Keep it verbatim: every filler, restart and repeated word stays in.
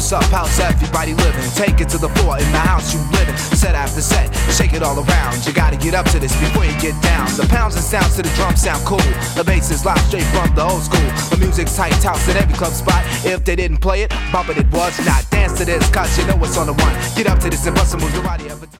House up, house everybody living. Take it to the floor in the house you living. Set after set, shake it all around. You gotta get up to this before you get down. The pounds and sounds to the drums sound cool. The bass is loud straight from the old school. The music's tight, house at every club spot. If they didn't play it, bump it, it was not. Dance to this, cause you know what's on the run. Get up to this and bust some moves nobody ever